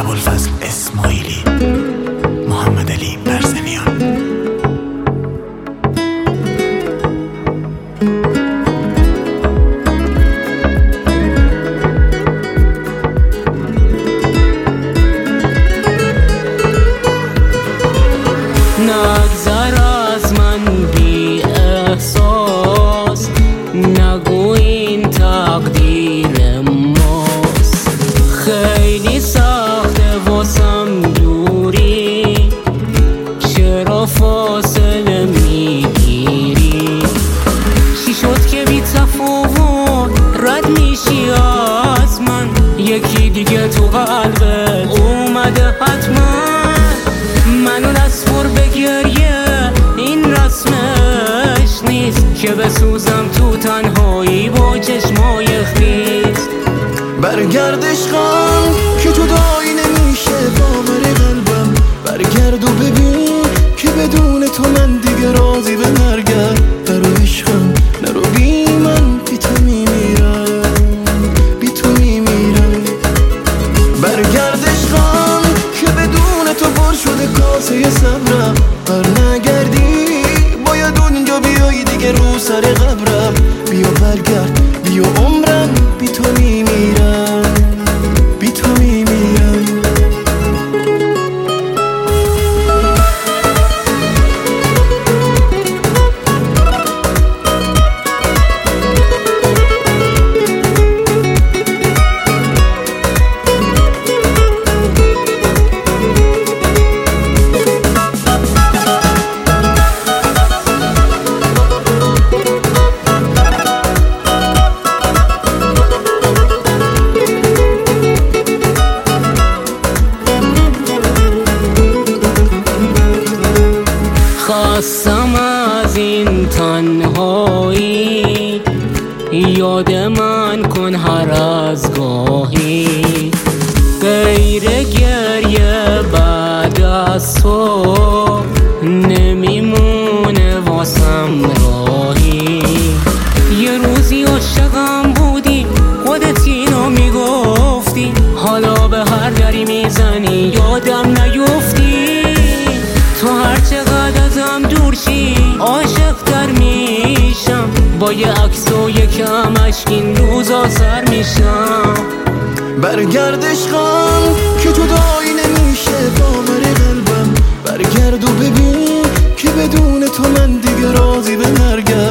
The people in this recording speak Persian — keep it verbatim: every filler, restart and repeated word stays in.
ابوالفضل اسماعیلی، محمد علی برزنیان. نگذر از من بی احساس، نگو این تقدیر ماست. خیلی سخته واسم دوری، چرا فاصله میگیری؟ چی شد که بی تفاوت رد میشی از من؟ یکی دیگه تو قلبت اومده حتما. منو دست پر به گریه، این رسمش نیست که بسوزم تو تنهایی با چشمای خیز. برگرد عشقم که جدایی نمیشه باور قلبم. برگرد و ببین که بدون تو من دیگه راضی به مرگم. برو عشقم نرو، بی من بی تو میمیرم، بی تو میمیرم. برگرد عشقم که بدون تو پر شده کاسه صبرم. بر نگردی باید اونجا بیایی دیگه رو سر قبرم. بیا برگرد، بیا عمرم بی تو میمیرم، بی تو میمیرم. خواستم از این تنهایی، یاد من کن هر از گاهی. غیر گریه بعد از تو نمیمونه واسم راهی. یه روزی عاشقم بودی، خودت اینو میگفتی. حالا به هر دری میزنی یادم نیفتی. تو هر چقدر ازم دور شی عاشق تر میشم. با یه عکس و یکم اشک این روزا سر میشم. برگرد عشقم که جدایی نمیشه باور قلبم. برگرد و ببین که بدون تو من دیگه راضی به مرگم.